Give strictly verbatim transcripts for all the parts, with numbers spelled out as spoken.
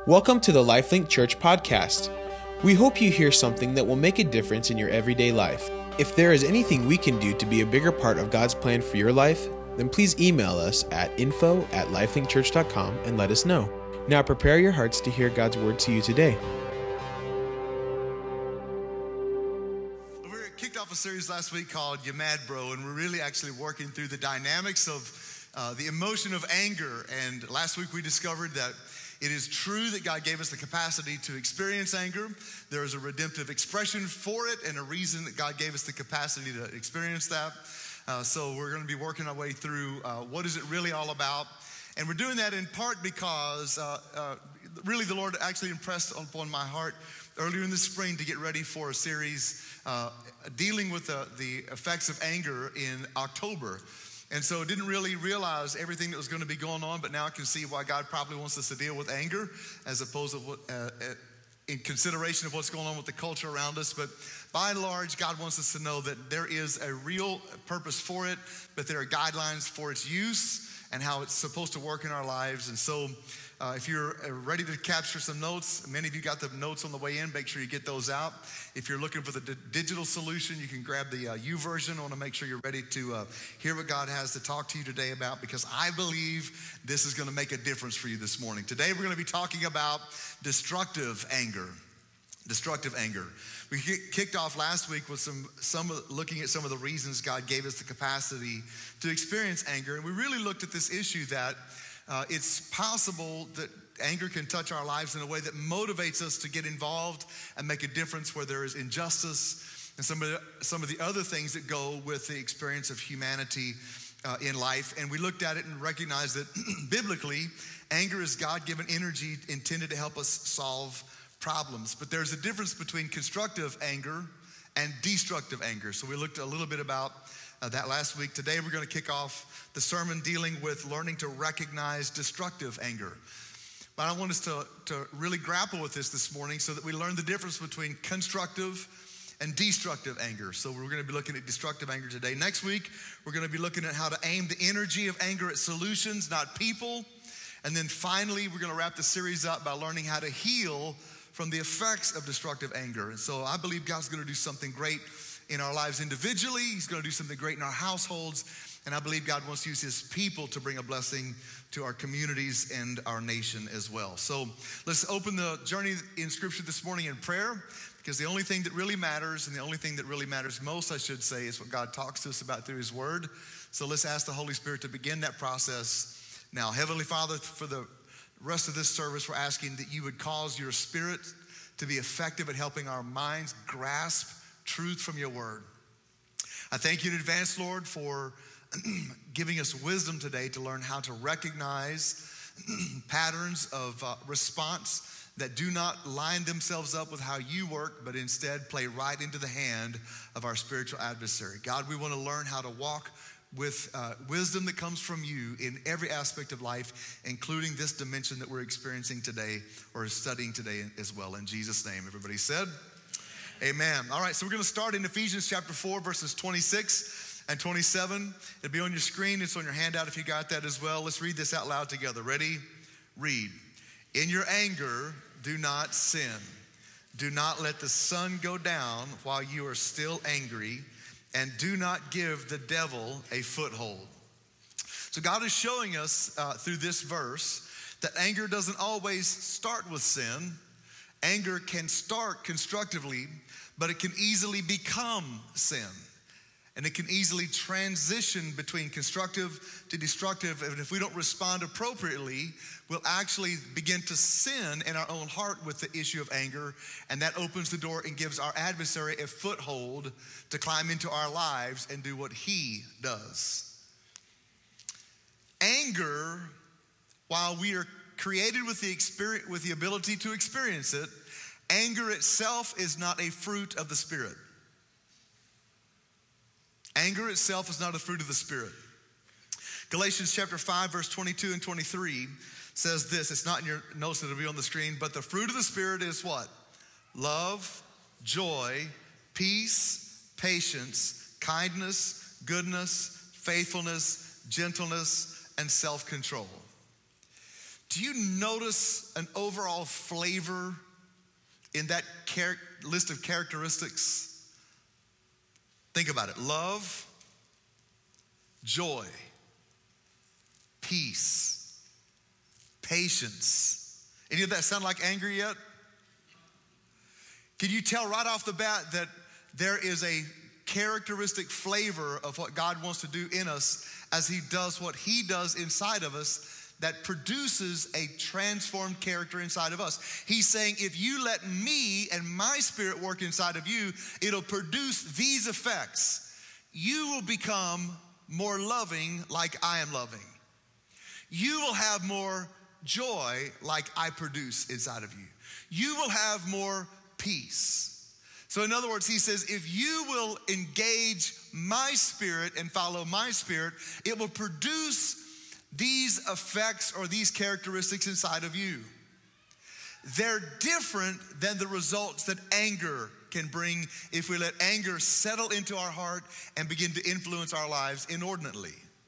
Welcome to the LifeLink Church podcast. We hope you hear something that will make a difference in your everyday life. If there is anything we can do to be a bigger part of God's plan for your life, then please email us at info at lifelink church dot com and let us know. Now prepare your hearts to hear God's word to you today. We kicked off a series last week called You Mad Bro, and we're really actually working through the dynamics of uh, the emotion of anger. And last week we discovered that it is true that God gave us the capacity to experience anger. There is a redemptive expression for it and a reason that God gave us the capacity to experience that. Uh, so we're going to be working our way through uh, what is it really all about. And we're doing that in part because uh, uh, really the Lord actually impressed upon my heart earlier in the spring to get ready for a series uh, dealing with the, the effects of anger in October. And so didn't really realize everything that was going to be going on, but now I can see why God probably wants us to deal with anger as opposed to what, uh, in consideration of what's going on with the culture around us. But by and large, God wants us to know that there is a real purpose for it, but there are guidelines for its use and how it's supposed to work in our lives. And so uh, if you're ready to capture some notes, many of you got the notes on the way in, make sure you get those out. If you're looking for the d- digital solution, you can grab the uh, U version. I want to make sure you're ready to uh, hear what God has to talk to you today about, because I believe this is going to make a difference for you this morning. Today we're going to be talking about destructive anger. Destructive anger. We kicked off last week with some, some looking at some of the reasons God gave us the capacity to experience anger. And we really looked at this issue that uh, it's possible that anger can touch our lives in a way that motivates us to get involved and make a difference where there is injustice and some of the, some of the other things that go with the experience of humanity uh, in life. And we looked at it and recognized that biblically, anger is God-given energy intended to help us solve problems. But there's a difference between constructive anger and destructive anger. So we looked a little bit about uh, that last week. Today we're going to kick off the sermon dealing with learning to recognize destructive anger. But I want us to, to really grapple with this this morning so that we learn the difference between constructive and destructive anger. So we're going to be looking at destructive anger today. Next week, we're going to be looking at how to aim the energy of anger at solutions, not people. And then finally, we're going to wrap the series up by learning how to heal from the effects of destructive anger. And so I believe God's going to do something great in our lives individually. He's going to do something great in our households. And I believe God wants to use his people to bring a blessing to our communities and our nation as well. So let's open the journey in Scripture this morning in prayer, because the only thing that really matters, and the only thing that really matters most, I should say, is what God talks to us about through his word. So let's ask the Holy Spirit to begin that process now. Heavenly Father, for the rest of this service, we're asking that you would cause your Spirit to be effective at helping our minds grasp truth from your word. I thank you in advance, Lord, for giving us wisdom today to learn how to recognize patterns of uh, response that do not line themselves up with how you work, but instead play right into the hand of our spiritual adversary. God, we want to learn how to walk with uh, wisdom that comes from you in every aspect of life, including this dimension that we're experiencing today or studying today as well. In Jesus' name, everybody said, amen. All right, so we're going to start in Ephesians chapter four, verses twenty-six and twenty-seven. It'll be on your screen. It's on your handout if you got that as well. Let's read this out loud together. Ready? Read. In your anger, do not sin. Do not let the sun go down while you are still angry, and do not give the devil a foothold. So God is showing us uh, through this verse that anger doesn't always start with sin. Anger can start constructively, but it can easily become sin. And it can easily transition between constructive to destructive. And if we don't respond appropriately, we'll actually begin to sin in our own heart with the issue of anger. And that opens the door and gives our adversary a foothold to climb into our lives and do what he does. Anger, while we are created with the experience, with the ability to experience it, anger itself is not a fruit of the Spirit. Anger itself is not a fruit of the Spirit. Galatians chapter five, verse twenty-two and twenty-three says this. It's not in your notes, it'll be on the screen. But the fruit of the Spirit is what? Love, joy, peace, patience, kindness, goodness, faithfulness, gentleness, and self-control. do you notice an overall flavor in that char- list of characteristics? Think about it. Love, joy, peace, patience. Any of that sound like anger yet? Can you tell right off the bat that there is a characteristic flavor of what God wants to do in us as he does what he does inside of us that produces a transformed character inside of us? He's saying, if you let me and my spirit work inside of you, it'll produce these effects. You will become more loving like I am loving. You will have more joy like I produce inside of you. You will have more peace. So in other words, he says, if you will engage my spirit and follow my spirit, it will produce these effects or these characteristics inside of you. They're different than the results that anger can bring if we let anger settle into our heart and begin to influence our lives inordinately.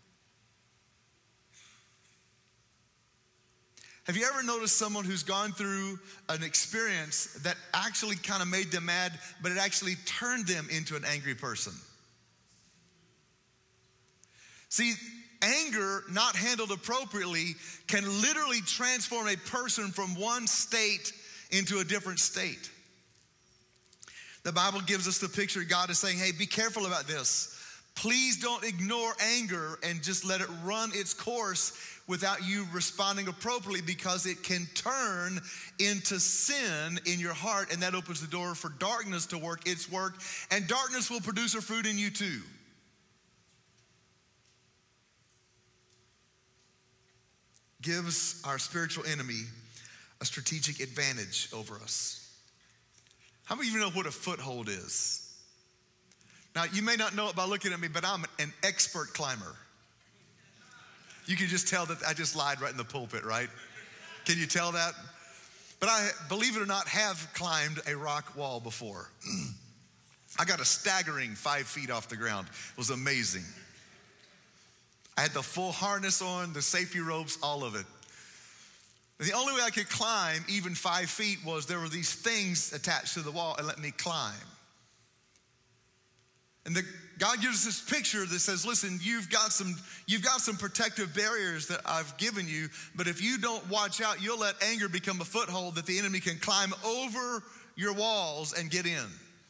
Have you ever noticed someone who's gone through an experience that actually kind of made them mad, but it actually turned them into an angry person? See, anger not handled appropriately can literally transform a person from one state into a different state. The Bible gives us the picture. God is saying, hey, be careful about this. Please don't ignore anger and just let it run its course without you responding appropriately, because it can turn into sin in your heart, and that opens the door for darkness to work its work, and darkness will produce a fruit in you too. Gives our spiritual enemy a strategic advantage over us. How many of you know what a foothold is? Now, you may not know it by looking at me, but I'm an expert climber. You can just tell that I just lied right in the pulpit, right? Can you tell that? But I, believe it or not, have climbed a rock wall before. I got a staggering five feet off the ground. It was amazing. I had the full harness on, the safety ropes, all of it. The only way I could climb even five feet was there were these things attached to the wall and let me climb. And the, God gives us this picture that says, listen, you've got some, you've got some protective barriers that I've given you, but if you don't watch out, you'll let anger become a foothold that the enemy can climb over your walls and get in.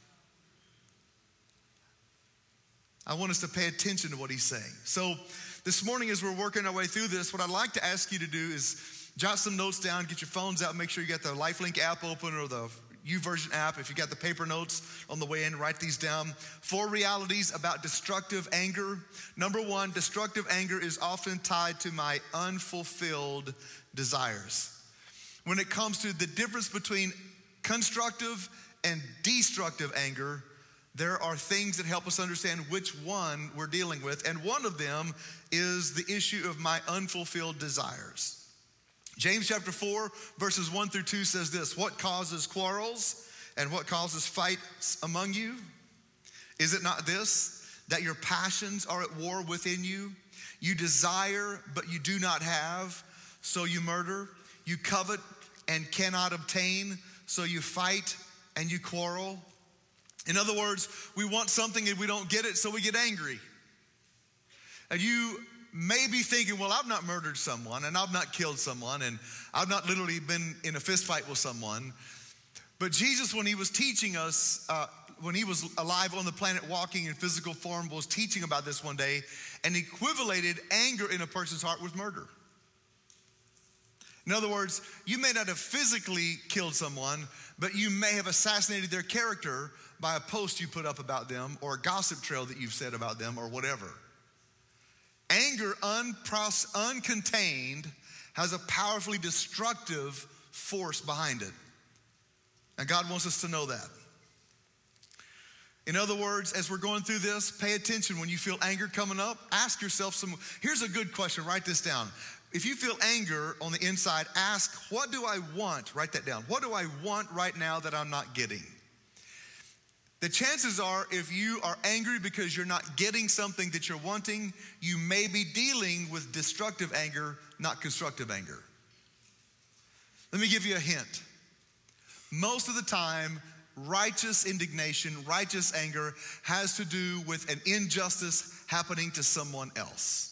I want us to pay attention to what he's saying. So this morning, as we're working our way through this, what I'd like to ask you to do is jot some notes down, get your phones out, make sure you got the LifeLink app open or the YouVersion app. If you got the paper notes on the way in, write these down. Four realities about destructive anger. Number one, destructive anger is often tied to my unfulfilled desires. When it comes to the difference between constructive and destructive anger, there are things that help us understand which one we're dealing with. And one of them is the issue of my unfulfilled desires. James chapter four, verses one through two says this: what causes quarrels and what causes fights among you? Is it not this, that your passions are at war within you? You desire, but you do not have, so you murder. You covet and cannot obtain, so you fight and you quarrel. In other words, we want something and we don't get it, so we get angry. And you may be thinking, well, I've not murdered someone and I've not killed someone and I've not literally been in a fist fight with someone. But Jesus, when he was teaching us, uh, when he was alive on the planet walking in physical form, was teaching about this one day and equivalated anger in a person's heart with murder. In other words, you may not have physically killed someone, but you may have assassinated their character by a post you put up about them or a gossip trail that you've said about them or whatever. Anger unpros- uncontained has a powerfully destructive force behind it. And God wants us to know that. In other words, as we're going through this, pay attention when you feel anger coming up. Ask yourself some, here's a good question, write this down. If you feel anger on the inside, ask, what do I want? Write that down. What do I want right now that I'm not getting? The chances are, if you are angry because you're not getting something that you're wanting, you may be dealing with destructive anger, not constructive anger. Let me give you a hint. Most of the time, righteous indignation, righteous anger has to do with an injustice happening to someone else.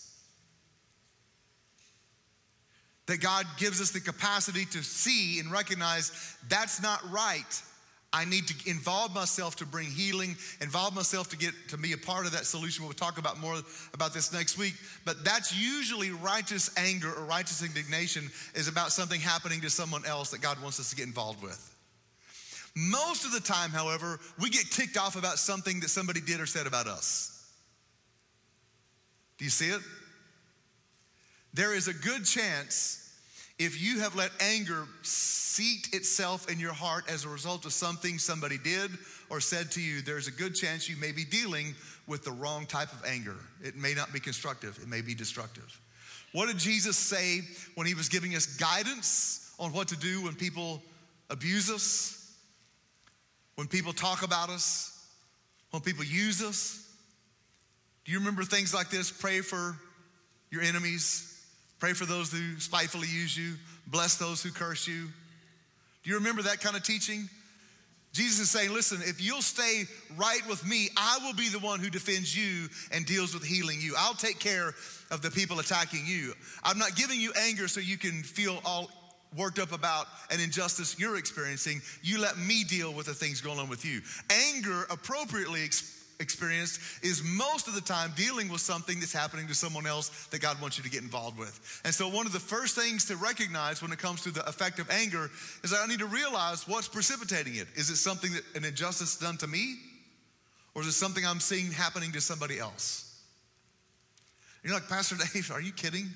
That God gives us the capacity to see and recognize that's not right. I need to involve myself to bring healing, involve myself to get to be a part of that solution. We'll talk about more about this next week. But that's usually righteous anger or righteous indignation is about something happening to someone else that God wants us to get involved with. Most of the time, however, we get ticked off about something that somebody did or said about us. Do you see it? There is a good chance if you have let anger seat itself in your heart as a result of something somebody did or said to you, there's a good chance you may be dealing with the wrong type of anger. It may not be constructive, it may be destructive. What did Jesus say when he was giving us guidance on what to do when people abuse us, when people talk about us, when people use us? Do you remember things like this? Pray for your enemies. Pray for those who spitefully use you. Bless those who curse you. Do you remember that kind of teaching? Jesus is saying, listen, if you'll stay right with me, I will be the one who defends you and deals with healing you. I'll take care of the people attacking you. I'm not giving you anger so you can feel all worked up about an injustice you're experiencing. You let me deal with the things going on with you. Anger, appropriately expressed, experienced is most of the time dealing with something that's happening to someone else that God wants you to get involved with. And so one of the first things to recognize when it comes to the effect of anger is that I need to realize what's precipitating it. Is it something that an injustice done to me? Or is it something I'm seeing happening to somebody else? And you're like, Pastor Dave, are you kidding?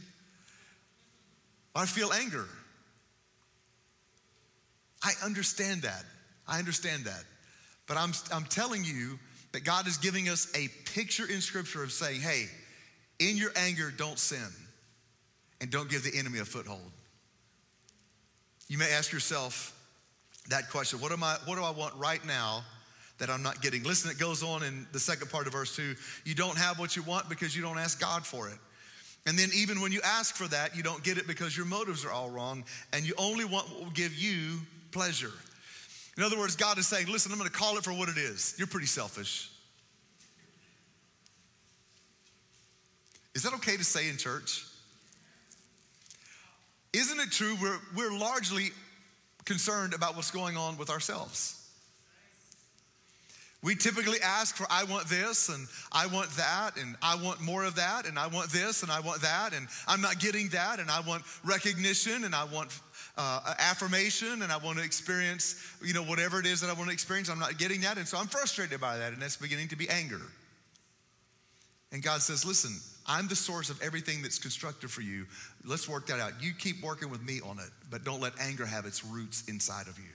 I feel anger. I understand that. I understand that. But I'm, I'm telling you that God is giving us a picture in Scripture of saying, hey, in your anger, don't sin and don't give the enemy a foothold. You may ask yourself that question, what am I, what do I want right now that I'm not getting? Listen, it goes on in the second part of verse two. You don't have what you want because you don't ask God for it. And then even when you ask for that, you don't get it because your motives are all wrong and you only want what will give you pleasure. In other words, God is saying, listen, I'm going to call it for what it is. You're pretty selfish. Is that okay to say in church? Isn't it true we're, we're largely concerned about what's going on with ourselves? We typically ask for, I want this, and I want that, and I want more of that, and I want this, and I want that, and I'm not getting that, and I want recognition, and I want uh, affirmation, and I want to experience, you know, whatever it is that I want to experience. I'm not getting that, and so I'm frustrated by that, and that's beginning to be anger. And God says, listen, I'm the source of everything that's constructive for you. Let's work that out. You keep working with me on it, but don't let anger have its roots inside of you.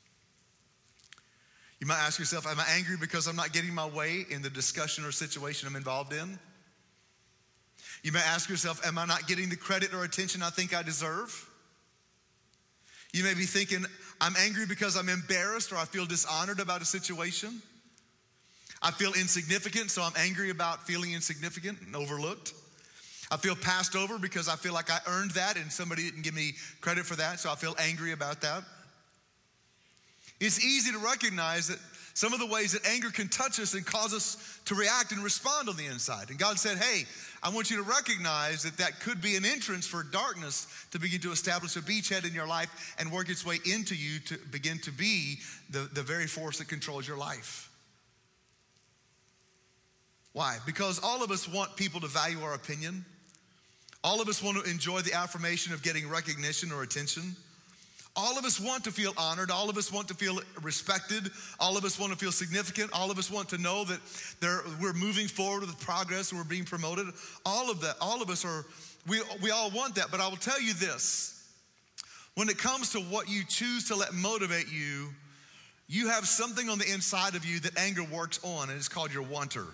You might ask yourself, am I angry because I'm not getting my way in the discussion or situation I'm involved in? You may ask yourself, am I not getting the credit or attention I think I deserve? You may be thinking, I'm angry because I'm embarrassed or I feel dishonored about a situation. I feel insignificant, so I'm angry about feeling insignificant and overlooked. I feel passed over because I feel like I earned that and somebody didn't give me credit for that, so I feel angry about that. It's easy to recognize that some of the ways that anger can touch us and cause us to react and respond on the inside. And God said, hey, I want you to recognize that that could be an entrance for darkness to begin to establish a beachhead in your life and work its way into you to begin to be the, the very force that controls your life. Why? Because all of us want people to value our opinion. All of us want to enjoy the affirmation of getting recognition or attention. All of us want to feel honored. All of us want to feel respected. All of us want to feel significant. All of us want to know that there, we're moving forward with progress and we're being promoted. All of that, all of us are, we, we all want that. But I will tell you this, when it comes to what you choose to let motivate you, you have something on the inside of you that anger works on, and it's called your wanter.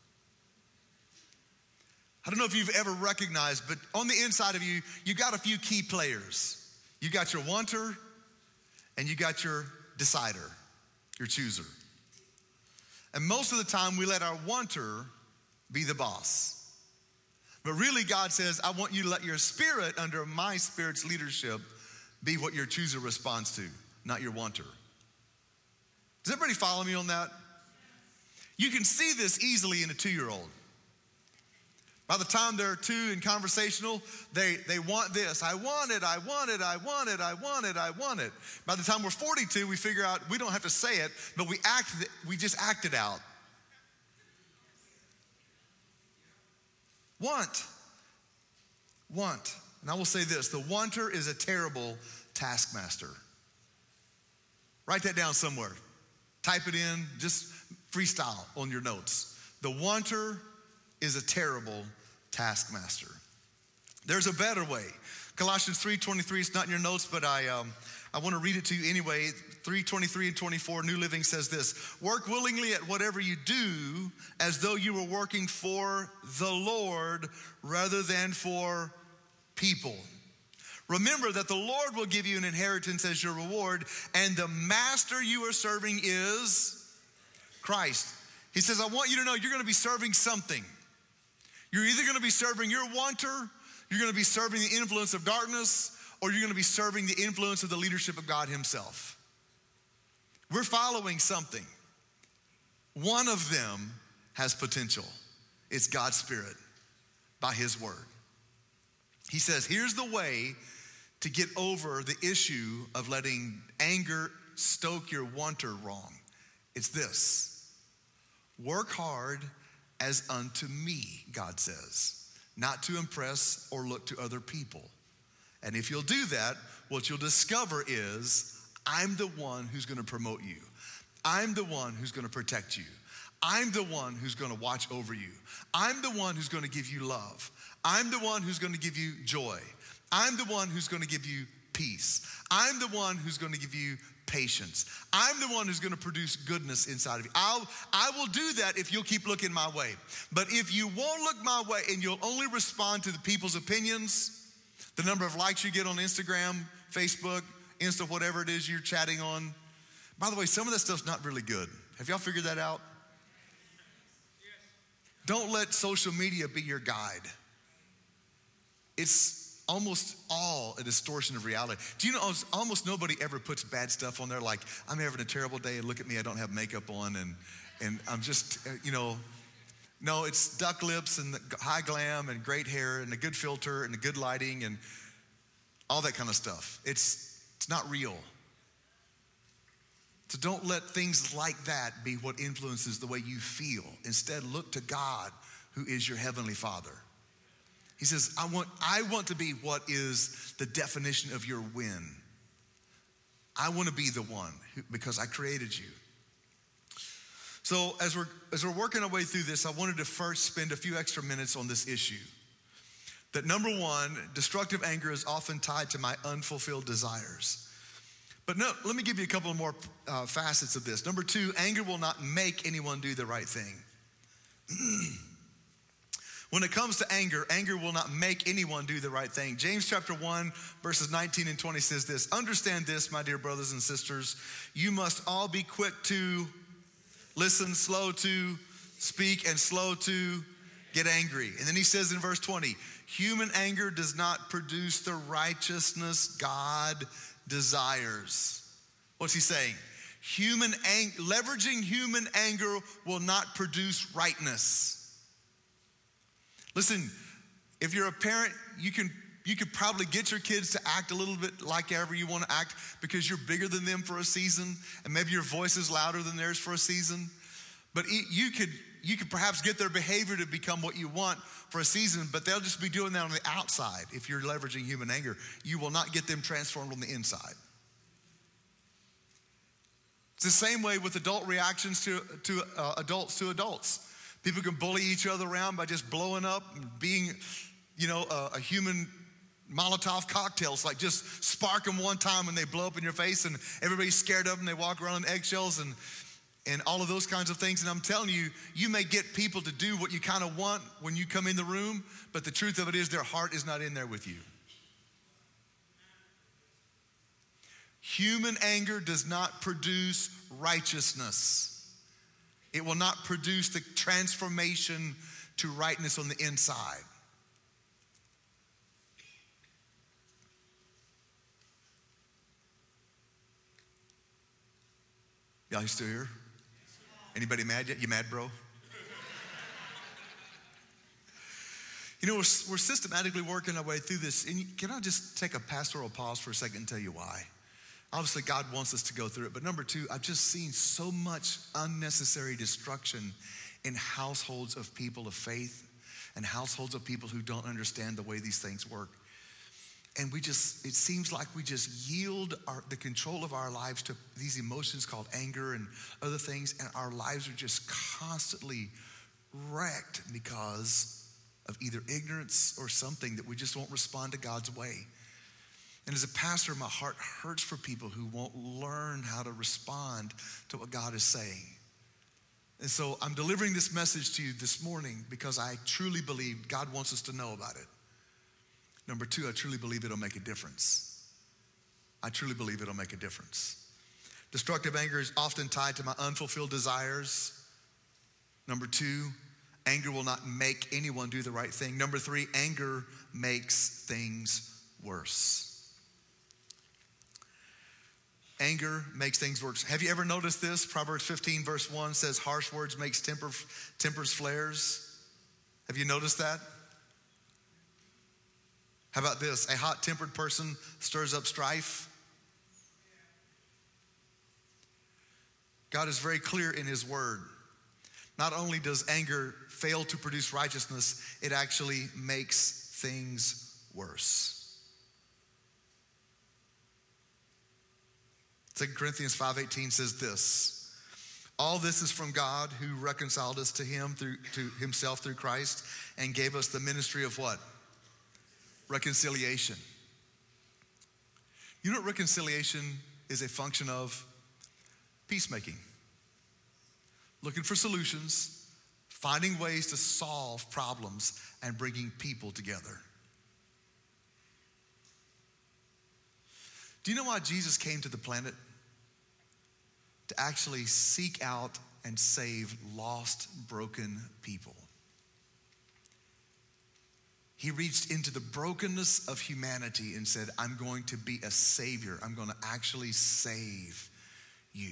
I don't know if you've ever recognized, but on the inside of you, you got a few key players. You got your wanter and you got your decider, your chooser. And most of the time we let our wanter be the boss. But really God says, I want you to let your spirit under my spirit's leadership be what your chooser responds to, not your wanter. Does everybody follow me on that? You can see this easily in a two-year-old. By the time they're two and conversational, they, they want this. I want it, I want it, I want it, I want it, I want it. By the time we're forty-two, we figure out we don't have to say it, but we act, we just act it out. Want. Want. And I will say this, the wanter is a terrible taskmaster. Write that down somewhere. Type it in, just freestyle on your notes. The wanter is a terrible taskmaster. There's a better way. Colossians three twenty-three, it's not in your notes, but I um, I want to read it to you anyway. three twenty-three and twenty-four, New Living says this: work willingly at whatever you do as though you were working for the Lord rather than for people. Remember that the Lord will give you an inheritance as your reward, and the master you are serving is Christ. He says, I want you to know you're going to be serving something. You're either going to be serving your wanter, you're going to be serving the influence of darkness, or you're going to be serving the influence of the leadership of God himself. We're following something. One of them has potential. It's God's Spirit by his word. He says, here's the way to get over the issue of letting anger stoke your wanter wrong. It's this: work hard as unto me, God says, not to impress or look to other people. And if you'll do that, what you'll discover is, I'm the one who's gonna promote you. I'm the one who's gonna protect you. I'm the one who's gonna watch over you. I'm the one who's gonna give you love. I'm the one who's gonna give you joy. I'm the one who's gonna give you peace. I'm the one who's gonna give you patience. I'm the one who's gonna produce goodness inside of you. I'll, I will do that if you'll keep looking my way. But if you won't look my way and you'll only respond to the people's opinions, the number of likes you get on Instagram, Facebook, Insta, whatever it is you're chatting on. By the way, some of that stuff's not really good. Have y'all figured that out? Don't let social media be your guide. It's almost all a distortion of reality. Do you know almost nobody ever puts bad stuff on there, like, I'm having a terrible day and look at me, I don't have makeup on and and I'm just, you know, no, it's duck lips and high glam and great hair and a good filter and a good lighting and all that kind of stuff. It's it's not real. So don't let things like that be what influences the way you feel. Instead, look to God, who is your heavenly Father. He says, I want, I want to be what is the definition of your win. I want to be the one who, because I created you. So as we're, as we're working our way through this, I wanted to first spend a few extra minutes on this issue. That number one, destructive anger is often tied to my unfulfilled desires. But no, let me give you a couple more uh, facets of this. Number two, anger will not make anyone do the right thing. When it comes to anger, anger will not make anyone do the right thing. James chapter one, verses nineteen and twenty says this: understand this, my dear brothers and sisters, you must all be quick to listen, slow to speak, and slow to get angry. And then he says in verse twenty, human anger does not produce the righteousness God desires. What's he saying? Human ang- leveraging human anger will not produce rightness. Listen, if you're a parent, you can you could probably get your kids to act a little bit like however you want to act because you're bigger than them for a season, and maybe your voice is louder than theirs for a season. But you could you could perhaps get their behavior to become what you want for a season, but they'll just be doing that on the outside. If you're leveraging human anger, you will not get them transformed on the inside. It's the same way with adult reactions to, to uh, adults to adults. People can bully each other around by just blowing up and being, you know, a, a human Molotov cocktail. It's like just spark them one time and they blow up in your face and everybody's scared of them. They walk around on eggshells and, and all of those kinds of things. And I'm telling you, you may get people to do what you kind of want when you come in the room, but the truth of it is their heart is not in there with you. Human anger does not produce righteousness. It will not produce the transformation to rightness on the inside. Y'all still here? Anybody mad yet? You mad, bro? You know, we're, we're systematically working our way through this. And can I just take a pastoral pause for a second and tell you why? Obviously, God wants us to go through it. But number two, I've just seen so much unnecessary destruction in households of people of faith and households of people who don't understand the way these things work. And we just, it seems like we just yield our, the control of our lives to these emotions called anger and other things. And our lives are just constantly wrecked because of either ignorance or something that we just won't respond to God's way. And as a pastor, my heart hurts for people who won't learn how to respond to what God is saying. And so I'm delivering this message to you this morning because I truly believe God wants us to know about it. Number two, I truly believe it'll make a difference. I truly believe it'll make a difference. Destructive anger is often tied to my unfulfilled desires. Number two, anger will not make anyone do the right thing. Number three, anger makes things worse. Anger makes things worse. Have you ever noticed this? Proverbs fifteen verse one says, harsh words makes temper, tempers flares. Have you noticed that? How about this? A hot-tempered person stirs up strife. God is very clear in his word. Not only does anger fail to produce righteousness, it actually makes things worse. Second Corinthians five eighteen says this, all this is from God who reconciled us to him through to himself through Christ and gave us the ministry of what? Reconciliation. You know what reconciliation is a function of? Peacemaking. Looking for solutions, finding ways to solve problems, and bringing people together. Do you know why Jesus came to the planet? To actually seek out and save lost, broken people. He reached into the brokenness of humanity and said, I'm going to be a savior. I'm going to actually save you.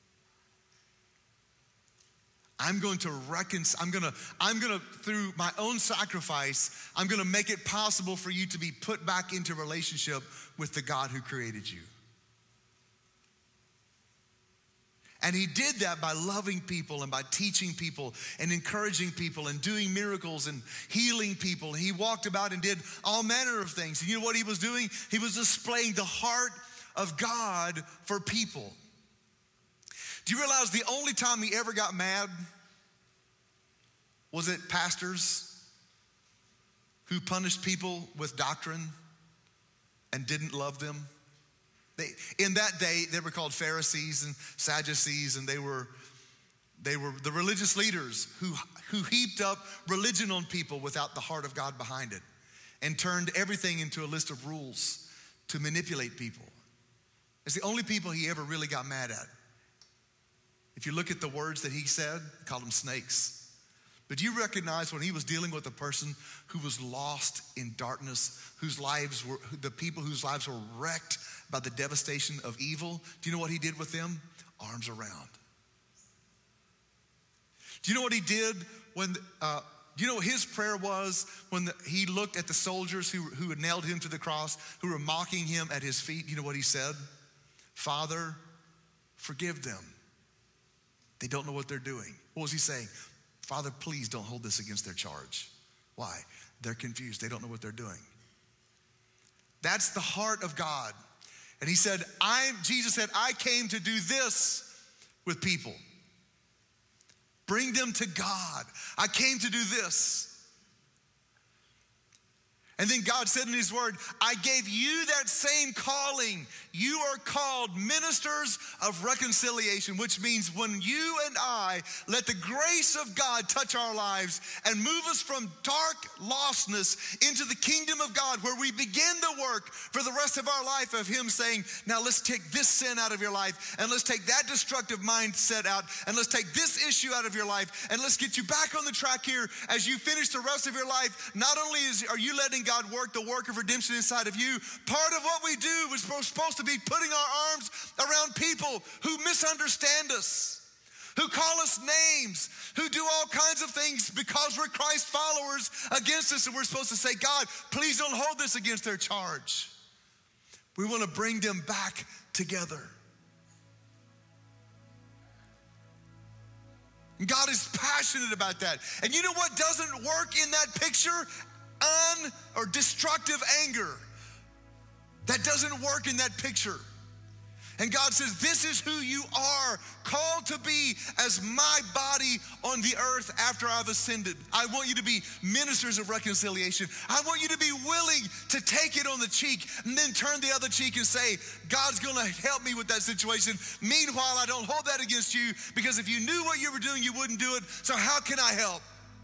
I'm going to reconcile, I'm going to, I'm going to, through my own sacrifice, I'm going to make it possible for you to be put back into relationship with the God who created you. And he did that by loving people and by teaching people and encouraging people and doing miracles and healing people. He walked about and did all manner of things. And you know what he was doing? He was displaying the heart of God for people. Do you realize the only time he ever got mad was at pastors who punished people with doctrine and didn't love them? They, in that day, they were called Pharisees and Sadducees, and they were, they were the religious leaders who, who heaped up religion on people without the heart of God behind it and turned everything into a list of rules to manipulate people. It's the only people he ever really got mad at. If you look at the words that he said, he called them snakes. But do you recognize when he was dealing with a person who was lost in darkness, whose lives were, the people whose lives were wrecked by the devastation of evil, do you know what he did with them? Arms around. Do you know what he did when, uh, do you know what his prayer was when the, he looked at the soldiers who, who had nailed him to the cross, who were mocking him at his feet? Do you know what he said? Father, forgive them. They don't know what they're doing. What was he saying? Father, please don't hold this against their charge. Why? They're confused. They don't know what they're doing. That's the heart of God. And he said, I, Jesus said, I came to do this with people. Bring them to God. I came to do this. And then God said in his word, I gave you that same calling. You are called ministers of reconciliation, which means when you and I let the grace of God touch our lives and move us from dark lostness into the kingdom of God, where we begin the work for the rest of our life of him saying, now let's take this sin out of your life, and let's take that destructive mindset out, and let's take this issue out of your life, and let's get you back on the track here as you finish the rest of your life. Not only is, are you letting God work the work of redemption inside of you, part of what we do is supposed to be putting our arms around people who misunderstand us, who call us names, who do all kinds of things because we're Christ followers against us. And we're supposed to say, God, please don't hold this against their charge. We want to bring them back together. God is passionate about that. And you know what doesn't work in that picture? Un or destructive anger. That doesn't work in that picture. And God says, this is who you are, called to be as my body on the earth after I've ascended. I want you to be ministers of reconciliation. I want you to be willing to take it on the cheek and then turn the other cheek and say, God's gonna help me with that situation. Meanwhile, I don't hold that against you, because if you knew what you were doing, you wouldn't do it. So how can I help?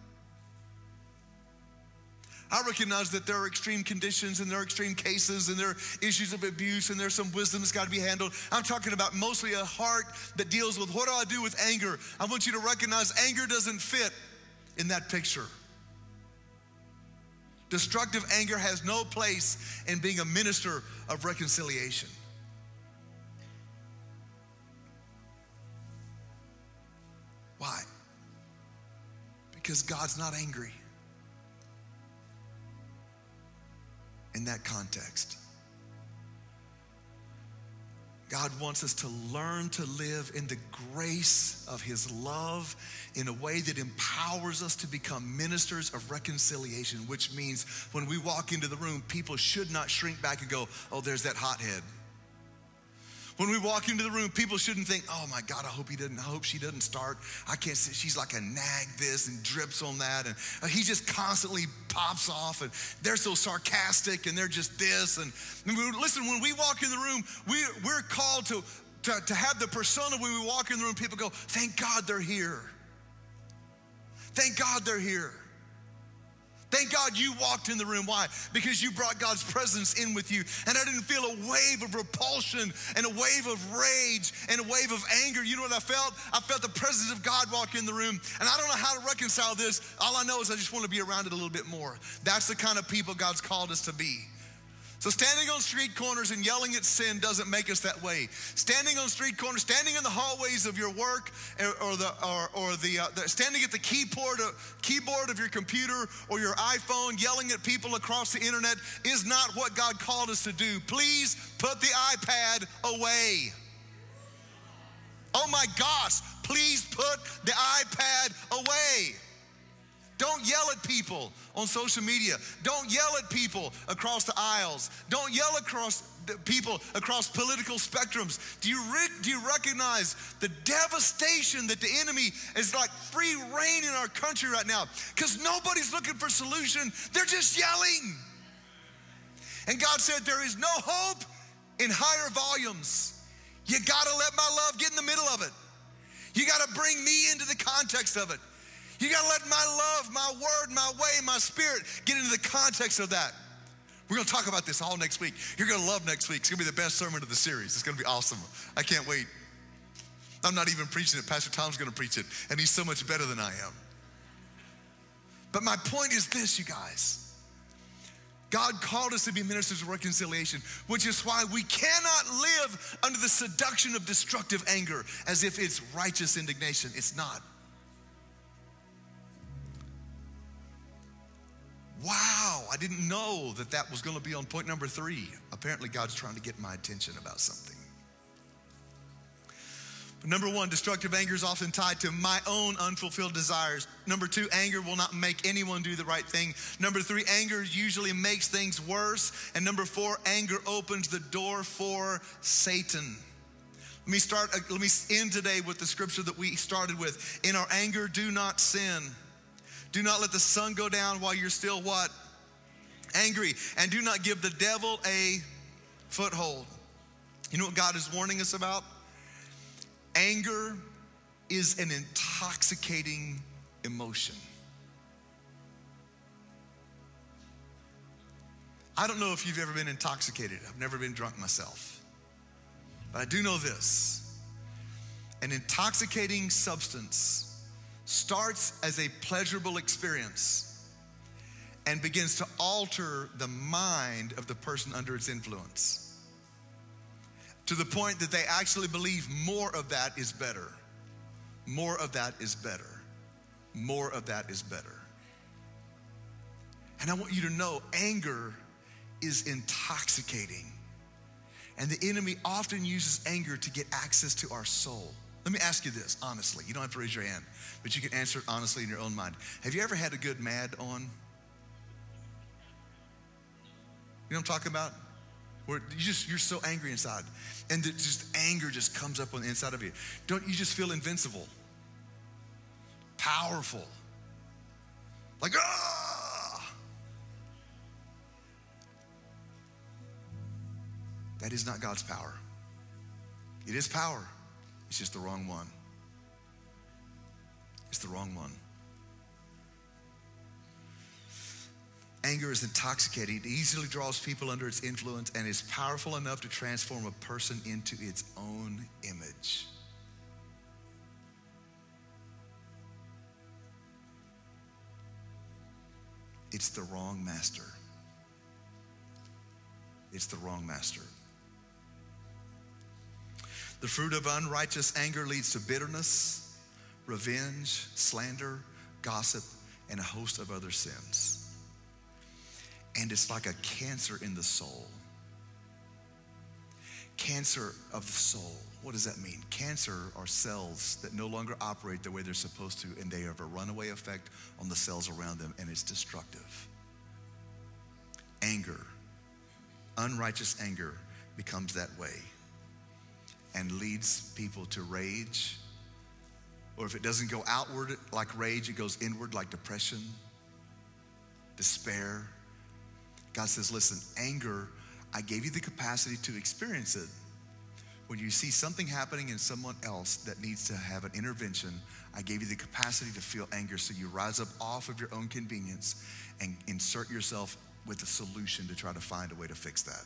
I recognize that there are extreme conditions and there are extreme cases and there are issues of abuse and there's some wisdom that's got to be handled. I'm talking about mostly a heart that deals with, what do I do with anger? I want you to recognize anger doesn't fit in that picture. Destructive anger has no place in being a minister of reconciliation. Why? Because God's not angry in that context. God wants us to learn to live in the grace of his love in a way that empowers us to become ministers of reconciliation, which means when we walk into the room, people should not shrink back and go, oh, there's that hothead. When we walk into the room, people shouldn't think, oh my God, I hope he doesn't, I hope she doesn't start. I can't see, she's like a nag this and drips on that. And uh, he just constantly pops off and they're so sarcastic and they're just this. And, and we, listen, when we walk in the room, we, we're called to, to, to have the persona when we walk in the room, people go, thank God they're here. Thank God they're here. Thank God you walked in the room. Why? Because you brought God's presence in with you. And I didn't feel a wave of repulsion and a wave of rage and a wave of anger. You know what I felt? I felt the presence of God walk in the room. And I don't know how to reconcile this. All I know is I just want to be around it a little bit more. That's the kind of people God's called us to be. So standing on street corners and yelling at sin doesn't make us that way. Standing on street corners, standing in the hallways of your work, or the or, or the, uh, the standing at the keyboard of, keyboard of your computer or your iPhone, yelling at people across the internet is not what God called us to do. Please put the iPad away. Oh my gosh! Please put the iPad away. Don't yell at people on social media. Don't yell at people across the aisles. Don't yell across people across political spectrums. Do you, re- do you recognize the devastation that the enemy is like free reign in our country right now? Because nobody's looking for solution. They're just yelling. And God said there is no hope in higher volumes. You gotta let my love get in the middle of it. You gotta bring me into the context of it. You gotta let my love, my word, my way, my spirit get into the context of that. We're gonna talk about this all next week. You're gonna love next week. It's gonna be the best sermon of the series. It's gonna be awesome. I can't wait. I'm not even preaching it. Pastor Tom's gonna preach it, and he's so much better than I am. But my point is this, you guys. God called us to be ministers of reconciliation, which is why we cannot live under the seduction of destructive anger as if it's righteous indignation. It's not. Wow, I didn't know that that was going to be on point number three. Apparently, God's trying to get my attention about something. But number one, destructive anger is often tied to my own unfulfilled desires. Number two, anger will not make anyone do the right thing. Number three, anger usually makes things worse. And number four, anger opens the door for Satan. Let me start, let me end today with the scripture that we started with. In our anger, do not sin. Do not let the sun go down while you're still what? Angry. And do not give the devil a foothold. You know what God is warning us about? Anger is an intoxicating emotion. I don't know if you've ever been intoxicated. I've never been drunk myself. But I do know this. An intoxicating substance starts as a pleasurable experience and begins to alter the mind of the person under its influence, to the point that they actually believe more of that is better. More of that is better. More of that is better. And I want you to know, anger is intoxicating. And the enemy often uses anger to get access to our soul. Let me ask you this, honestly. You don't have to raise your hand, but you can answer it honestly in your own mind. Have you ever had a good mad on? You know what I'm talking about? Where you just, you're so angry inside. And the, just anger just comes up on the inside of you. Don't you just feel invincible? Powerful. Like, ah! That is not God's power. It is power. It's just the wrong one. It's the wrong one. Anger is intoxicating. It easily draws people under its influence and is powerful enough to transform a person into its own image. It's the wrong master. It's the wrong master. The fruit of unrighteous anger leads to bitterness, revenge, slander, gossip, and a host of other sins. And it's like a cancer in the soul. Cancer of the soul. What does that mean? Cancer are cells that no longer operate the way they're supposed to, and they have a runaway effect on the cells around them, and it's destructive. Anger, unrighteous anger, becomes that way and leads people to rage. Or if it doesn't go outward like rage, it goes inward like depression, despair. God says, listen, anger, I gave you the capacity to experience it. When you see something happening in someone else that needs to have an intervention, I gave you the capacity to feel anger, so you rise up off of your own convenience and insert yourself with a solution to try to find a way to fix that.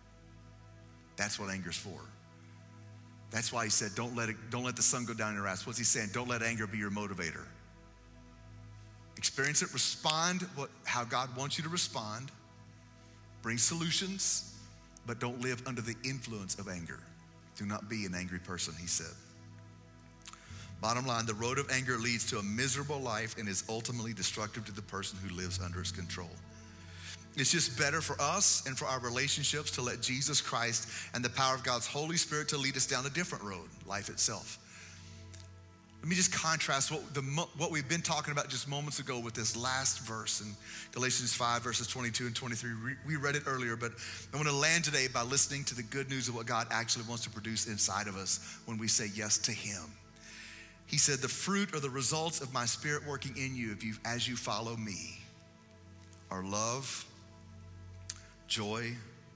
That's what anger's for. That's why he said, don't let it, don't let the sun go down your ass. What's he saying? Don't let anger be your motivator. Experience it, respond what, how God wants you to respond. Bring solutions, but don't live under the influence of anger. Do not be an angry person, he said. Bottom line, the road of anger leads to a miserable life and is ultimately destructive to the person who lives under its control. It's just better for us and for our relationships to let Jesus Christ and the power of God's Holy Spirit to lead us down a different road, life itself. Let me just contrast what, the, what we've been talking about just moments ago with this last verse in Galatians five, verses twenty-two and twenty-three. We read it earlier, but I want to land today by listening to the good news of what God actually wants to produce inside of us when we say yes to him. He said, the fruit or the results of my Spirit working in you, if you as you follow me, are love, joy,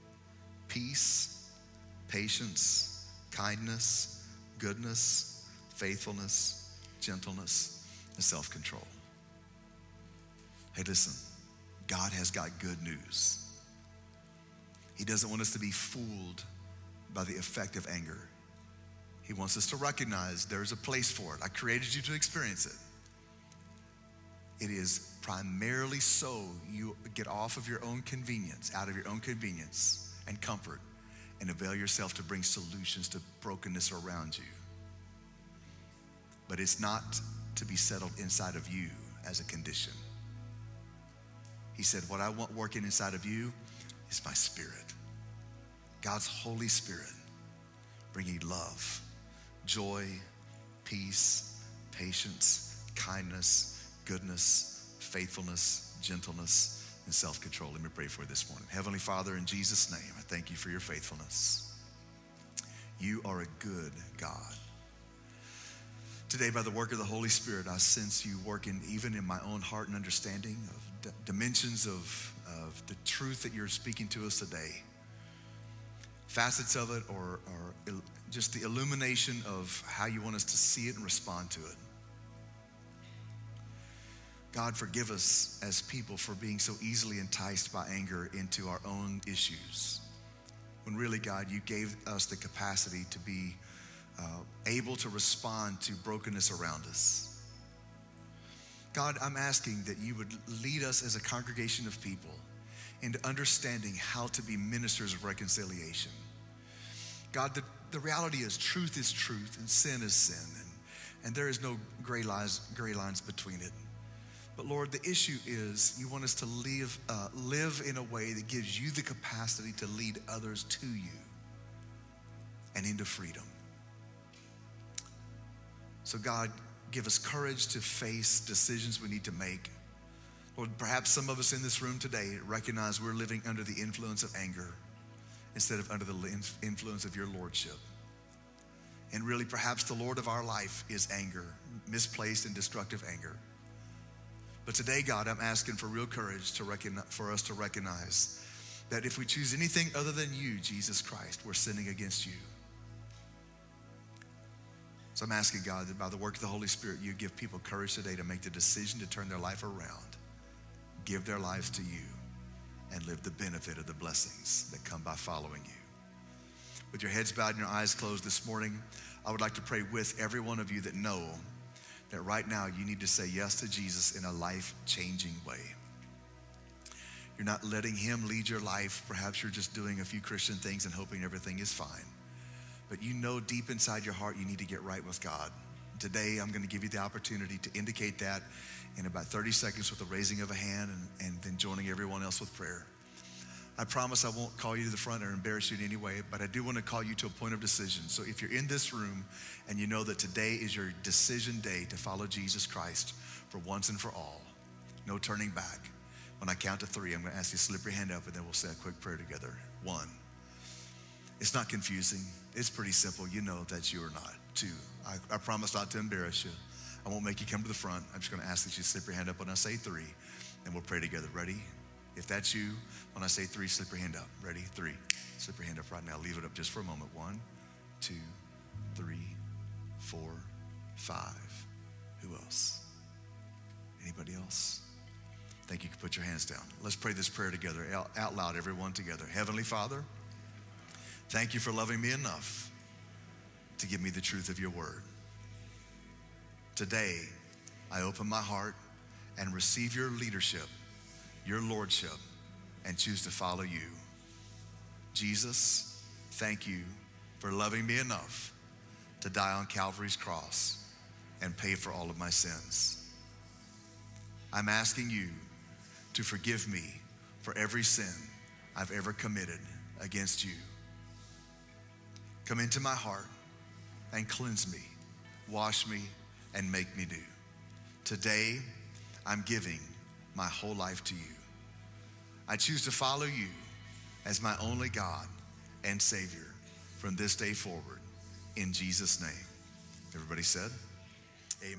peace, patience, kindness, goodness, faithfulness, gentleness, and self-control. Hey, listen, God has got good news. He doesn't want us to be fooled by the effect of anger. He wants us to recognize there's a place for it. I created you to experience it. It is primarily so you get off of your own convenience, out of your own convenience and comfort, and avail yourself to bring solutions to brokenness around you. But it's not to be settled inside of you as a condition. He said, what I want working inside of you is my Spirit. God's Holy Spirit, bringing love, joy, peace, patience, kindness, goodness, faithfulness, gentleness, and self-control. Let me pray for you this morning. Heavenly Father, in Jesus' name, I thank you for your faithfulness. You are a good God. Today, by the work of the Holy Spirit, I sense you working even in my own heart and understanding of d- dimensions of, of the truth that you're speaking to us today. Facets of it, or, or il- just the illumination of how you want us to see it and respond to it. God, forgive us as people for being so easily enticed by anger into our own issues. When really, God, you gave us the capacity to be Uh, able to respond to brokenness around us. God, I'm asking that you would lead us as a congregation of people into understanding how to be ministers of reconciliation. God, the, the reality is truth is truth and sin is sin, and, and there is no gray lines, gray lines between it. But Lord, the issue is you want us to live, uh, live in a way that gives you the capacity to lead others to you and into freedom. So God, give us courage to face decisions we need to make. Lord, perhaps some of us in this room today recognize we're living under the influence of anger instead of under the influence of your lordship. And really, perhaps the Lord of our life is anger, misplaced and destructive anger. But today, God, I'm asking for real courage to recognize, for us to recognize that if we choose anything other than you, Jesus Christ, we're sinning against you. So I'm asking, God, that by the work of the Holy Spirit, you give people courage today to make the decision to turn their life around, give their lives to you, and live the benefit of the blessings that come by following you. With your heads bowed and your eyes closed this morning, I would like to pray with every one of you that know that right now you need to say yes to Jesus in a life-changing way. You're not letting him lead your life. Perhaps you're just doing a few Christian things and hoping everything is fine. But you know deep inside your heart you need to get right with God. Today I'm going to give you the opportunity to indicate that in about thirty seconds with the raising of a hand and, and then joining everyone else with prayer. I promise I won't call you to the front or embarrass you in any way, but I do want to call you to a point of decision. So if you're in this room and you know that today is your decision day to follow Jesus Christ for once and for all, no turning back. When I count to three, I'm going to ask you to slip your hand up and then we'll say a quick prayer together. One. It's not confusing. It's pretty simple. You know that's you or not. Two. I, I promise not to embarrass you. I won't make you come to the front. I'm just going to ask that you slip your hand up when I say three, and we'll pray together. Ready? If that's you, when I say three, slip your hand up. Ready? Three. Slip your hand up right now. Leave it up just for a moment. One, two, three, four, five. Who else? Anybody else? Think you can put your hands down. Let's pray this prayer together, out, out loud, everyone together. Heavenly Father, thank you for loving me enough to give me the truth of your word. Today, I open my heart and receive your leadership, your lordship, and choose to follow you. Jesus, thank you for loving me enough to die on Calvary's cross and pay for all of my sins. I'm asking you to forgive me for every sin I've ever committed against you. Come into my heart and cleanse me, wash me, and make me new. Today, I'm giving my whole life to you. I choose to follow you as my only God and Savior from this day forward. In Jesus' name. Everybody said, amen.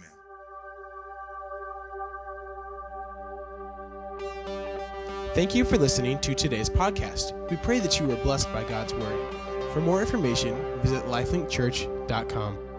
Thank you for listening to today's podcast. We pray that you were blessed by God's word. For more information, visit lifelink church dot com.